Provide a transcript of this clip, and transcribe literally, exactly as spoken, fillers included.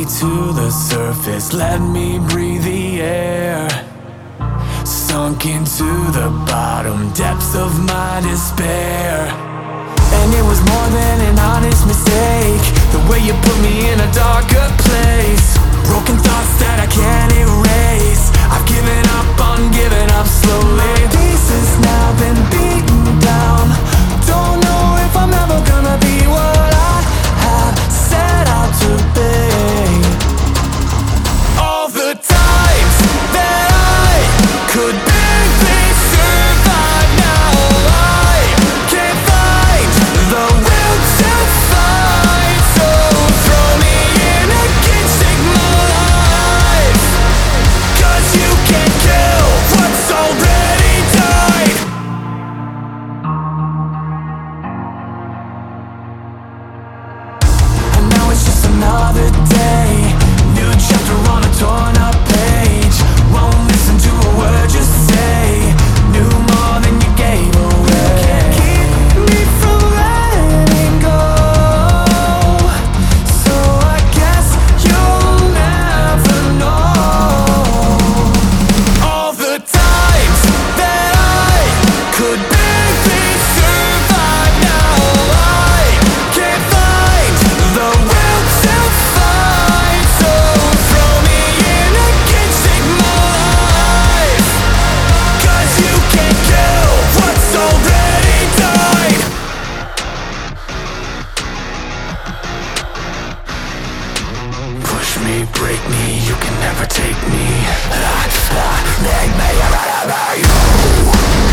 me to the surface, let me breathe the air. Sunk into the bottom depths of my despair. And it was more than an honest mistake, the way you put me in a darker place. Broken thoughts that I can't erase. I've given up on giving up slowly. Pieces now been beaten down. Don't know if I'm ever gonna be what I have set out to be. All the times that I could barely survive, now I can't find the will to fight. So throw me in against, take my life, 'cause you can't kill what's already died. And now it's just another day, new chapter on a torn up page. Won't listen to a word you say, knew more than you gave away. You can't keep me from letting go, so I guess you'll never know. All the times that I could barely survive, now I can't find the will to fight. So throw me in against, take my life, 'cause you can't kill what's already died. Push me, break me, you can never take me. Ah, ah, make me a better you.